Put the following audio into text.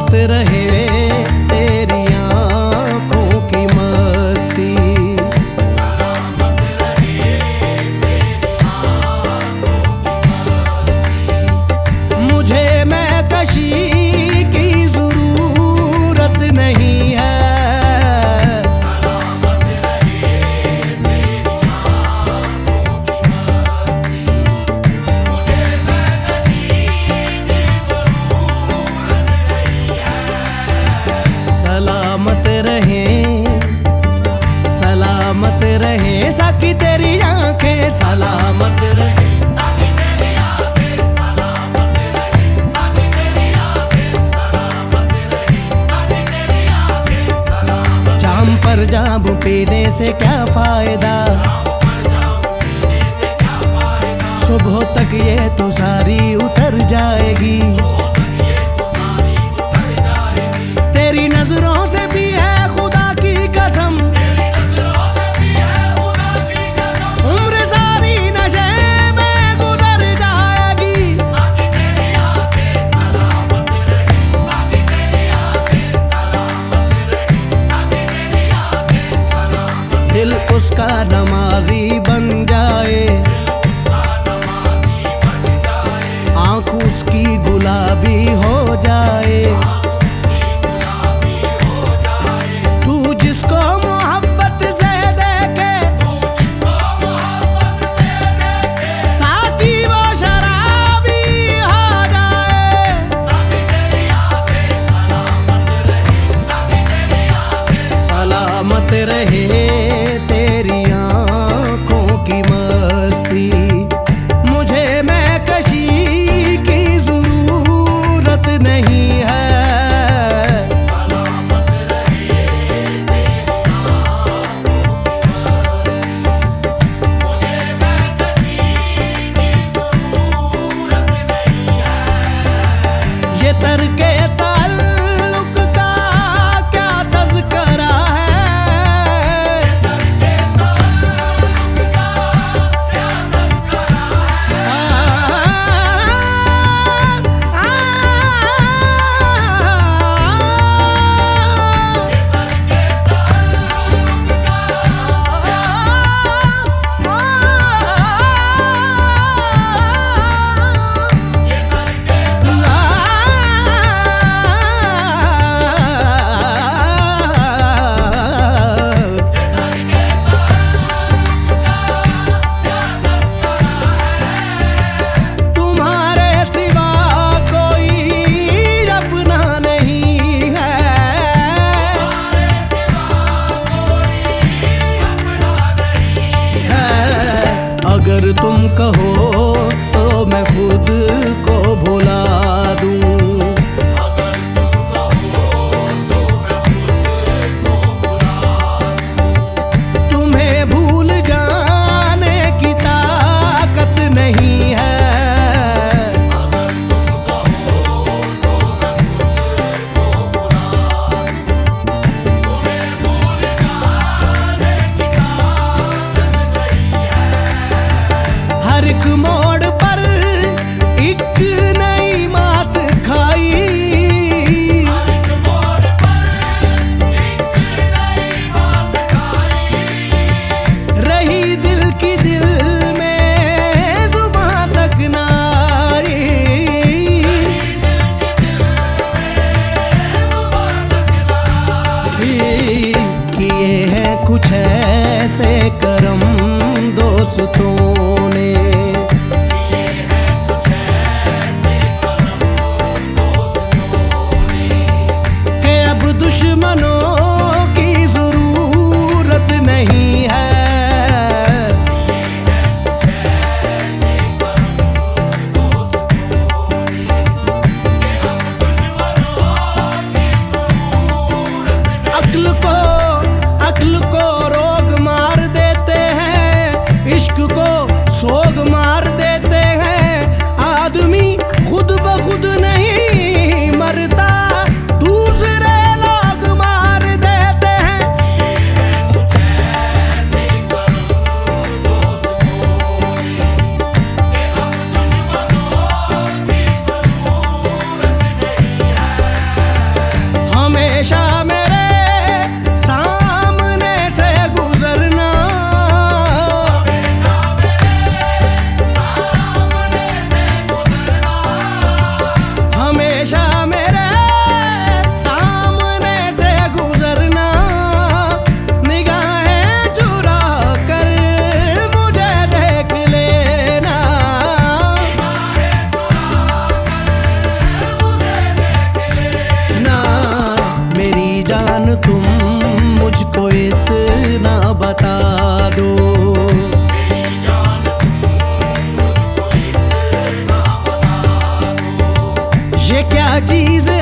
सलामत रहे तेरी आँखों की मस्ती। सलामत रहे तेरी आँखों की मस्ती। मुझे महकशी की जरूरत नहीं है। सलामत रहे तेरी आँखों की मस्ती। मुझे महकशी की जरूरत नहीं है। सलामत रहे साकी तेरी आंखें, सलामत रहे। साकी तेरी आँखें सलामत रहे। साकी तेरी आँखें सलामत रहे। साकी तेरी आँखें सलामत। जाम पर जाम पीने से क्या फायदा, सुबह तक ये तो सारी उतर जाएगी। तेरी नजरों से भी है खुदा की कसम, उम्र सारी नशे में गुजर जाएगी। दिल उसका नमाजी बन जाए, आँख उसकी गुलाबी हो जाए। तू जिसको मोहब्बत से देखे, साथी वो शराबी हो जाए। सलामत रहे तेरी आँखों की मस्ती। मुझे महकशी की जरूरत नहीं है। ये तरके ताल्लुक का क्या तज़किरा है। तुम्हारे सिवा कोई अपना नहीं है। अगर तुम कहो तो मैं खुद को भुला दूं। तुम्हें भूल जाने की ताकत नहीं है। हर एक मोड़ पर एक नई मात खाई, रही दिल की दिल में जुबां तक नारी। किए हैं कुछ ऐसे करम दोस्तों ने, कि अब दुश्मनों की जरूरत नहीं है। अक्ल को रोग मार देते हैं, इश्क को सोग मार देते हैं। आदमी खुद ब खुद नहीं मरता, दूसरे लोग मार देते हैं। अजीज